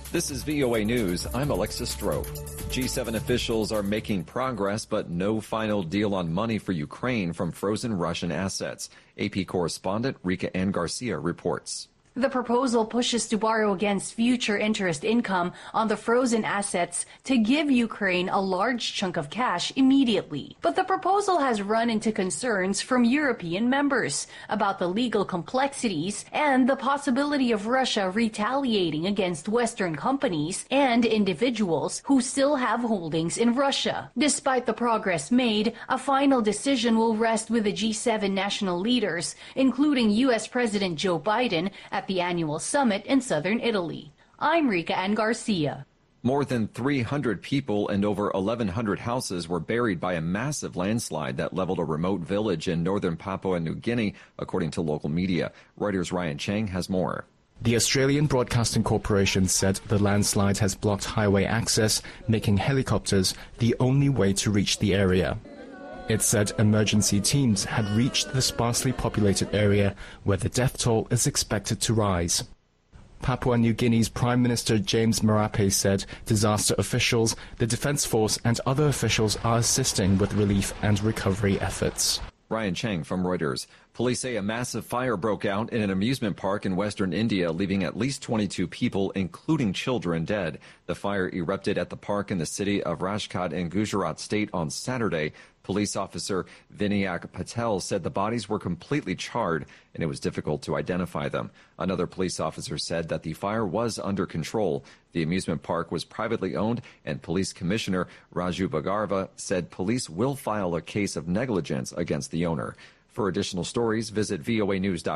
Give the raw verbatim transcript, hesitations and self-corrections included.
This is V O A News. I'm Alexis Strope. G seven officials are making progress, but no final deal on money for Ukraine from frozen Russian assets. A P correspondent Rika Ann Garcia reports. The proposal pushes to borrow against future interest income on the frozen assets to give Ukraine a large chunk of cash immediately. But the proposal has run into concerns from European members about the legal complexities and the possibility of Russia retaliating against Western companies and individuals who still have holdings in Russia. Despite the progress made, a final decision will rest with the G seven national leaders, including U S President Joe Biden, at the annual summit in southern Italy. I'm Rika Ann Garcia. More than three hundred people and over eleven hundred houses were buried by a massive landslide that leveled a remote village in northern Papua New Guinea, according to local media. Reuters' Ryan Chang has more. The Australian Broadcasting Corporation said the landslide has blocked highway access, making helicopters the only way to reach the area. It said emergency teams had reached the sparsely populated area where the death toll is expected to rise. Papua New Guinea's Prime Minister James Marape said disaster officials, the Defence Force and other officials are assisting with relief and recovery efforts. Ryan Chang from Reuters. Police say a massive fire broke out in an amusement park in western India, leaving at least twenty-two people, including children, dead. The fire erupted at the park in the city of Rajkot in Gujarat state on Saturday. Police officer Vinayak Patel said the bodies were completely charred and it was difficult to identify them. Another police officer said that the fire was under control. The amusement park was privately owned, and Police Commissioner Raju Bhagarva said police will file a case of negligence against the owner. For additional stories, visit V O A news dot com.